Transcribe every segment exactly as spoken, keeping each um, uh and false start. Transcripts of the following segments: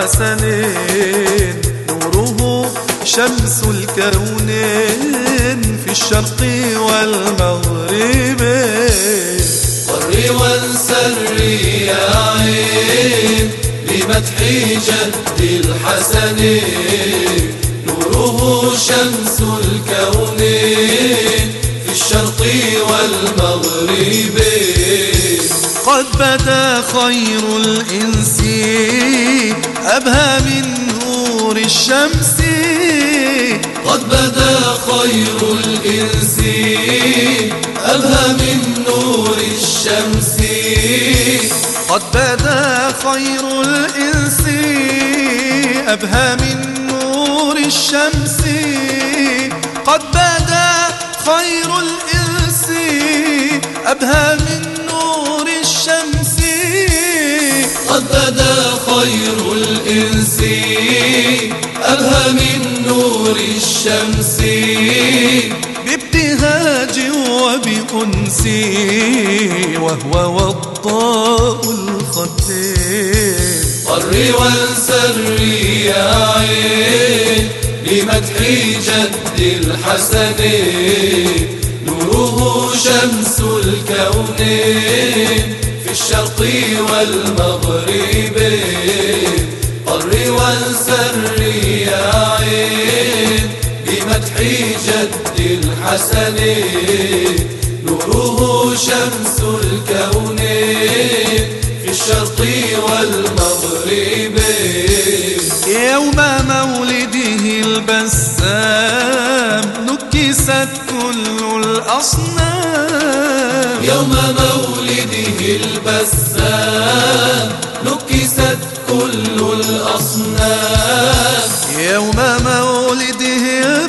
الحسنين، نوره شمس الكونين في الشرق والمغرب. قر وانسر يا عين لمدح جد الحسنين، نوره شمس الكونين في الشرق والمغرب. قد بدا خير الإنس أبهى من نور الشمس، قد بدا خير الإنس أبهى من نور الشمس، قد بدا خير الإنس أبهى من نور الشمس، قد بدا خير الإنس أبهى من نور الشمس، قد بدا خير الإنس أبهى من نور الشمس، بابتهاج وبأنس وهو وضاء الخدين. قر وانسر يا عين لمدح جد الحسنين، نوره شمس الكونين في الشرق والمغرب. قر وانسر يا عين بمدح جد الحسنين، نوره شمس الكونين في الشرق والمغرب. يوم مولده البسام نكست كل الأصنام، يوم مولده البسام نكست كل الأصنام، يوم مولده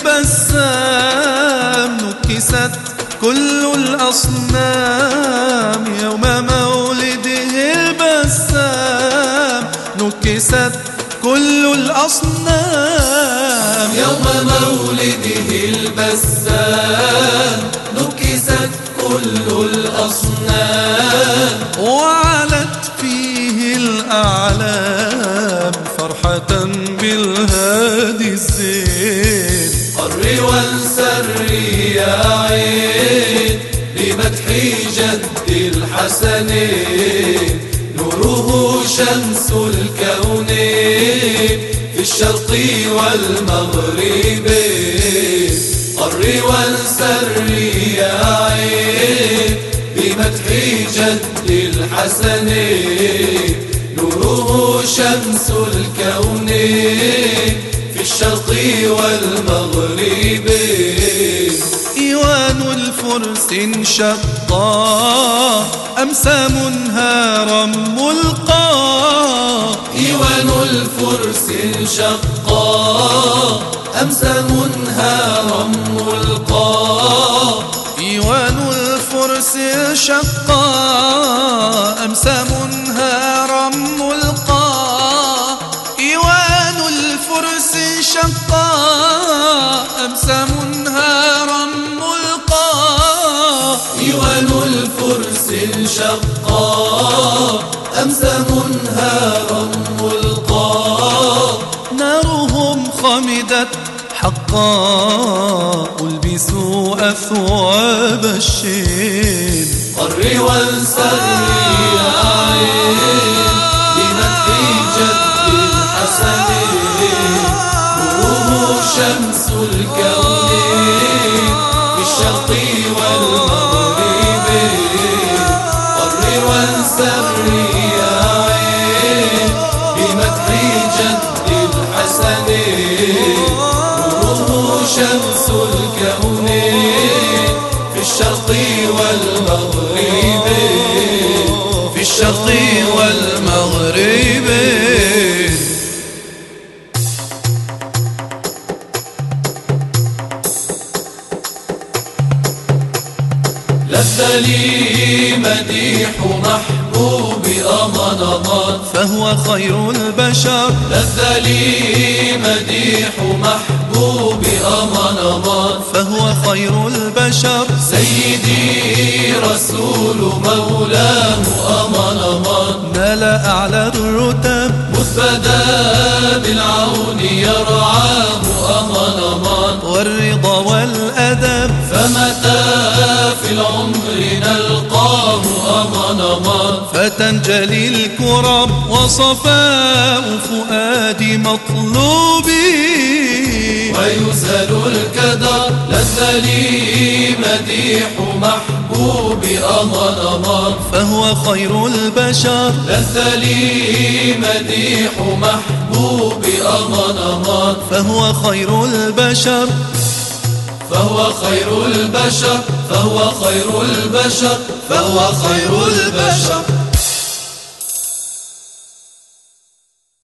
البسام نكست كل الأصنام، يوم مولده البسام نكست كل الأصنام، يوم مولده البسام نكست كل الأصنام، وعلت فيه الأعلام فرحة بالهادي الزين. قر وانسر يا عين بمدح جد الحسنين، نوره شمس الكونين في الشرق والمغرب. قر وانسر يا عين بمدح جد الحسنين، نوره شمس الكونين في الشرق والمغرب. إيوان الفرس انشقا أمسى منهارا ملقا، إيوان الفرس انشقا أمسى منهارا ملقا، إيوان الفرس انشقا أمسى منهارا ملقا، إيوان الفرس انشقا أمسى منهارا ملقا، إيوان الفرس انشقا أمسى منهارا ملقا، نارهم خمدت حقا ألبسوا أثواب الشين. قر وانسر يا عين بمدح جد الحسنين، نوره شمس الكونين في الشرق والمغرب. قر وانسر يا عين بمدح جد الحسنين، نوره شمس الكونين في الشرق والمغرب، في الشرق والمغرب. لذ لي مديح محبوب محبوب أمان أمان فهو خير البشر لذ لي مديح محبوب أمان أمان فهو خير البشر سيدي رسول مولاه أمان أمان نال أعلى الرتب مثبدا بالعون يرعاه أمان أمان والرضا والأدب فمتى في العمر نلقاه أمان أمان فتنجلي الكرب وصفاء فؤادي مطلوبي ويزهل الكدر لذ لي مديح محبوب أمان أمان فهو خير البشر لذ لي مديح محبوب أمان أمان فهو خير البشر فهو خير البشر فهو خير البشر فهو خير البشر